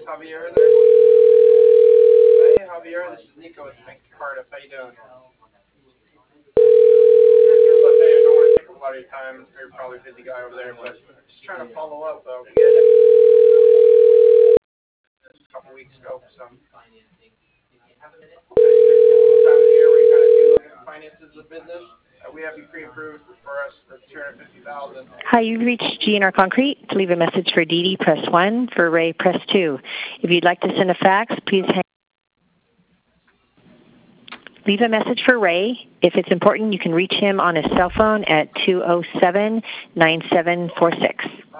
is Javier there? Hey, Javier, this is Nico with Bank of Cardiff. How you doing? Good, look, hey, I don't want to take up a lot of your time. You're probably a busy guy over there, but just trying to follow up. We had a couple weeks ago for some time of the year where you kind of do look at the finances of the business. We have you pre-approved for us for $250,000. Hi, you've reached GNR Concrete. To leave a message for Dee Dee, press 1. For Ray, press 2. If you'd like to send a fax, please leave a message for Ray. If it's important, you can reach him on his cell phone at 207-9746.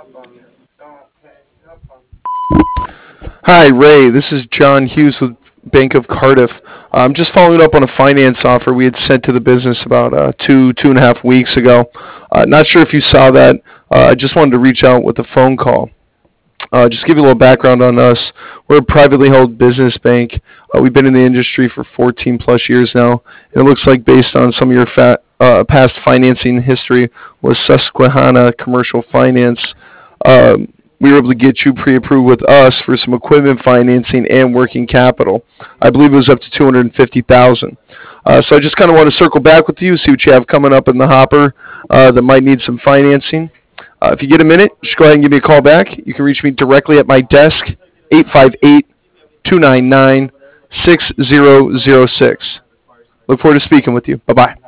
Hi, Ray. This is John Hughes with Bank of Cardiff. I'm just following up on a finance offer we had sent to the business about 2.5 weeks ago. Not sure if you saw that. I just wanted to reach out with a phone call. Just give you a little background on us. We're a privately held business bank. We've been in the industry for 14 plus years now. It looks like based on some of your past financing history with Susquehanna Commercial Finance, we were able to get you pre-approved with us for some equipment financing and working capital. I believe it was up to $250,000. So I just kind of want to circle back with you, see what you have coming up in the hopper that might need some financing. If you get a minute, just go ahead and give me a call back. You can reach me directly at my desk, 858-299-6006. Look forward to speaking with you. Bye-bye.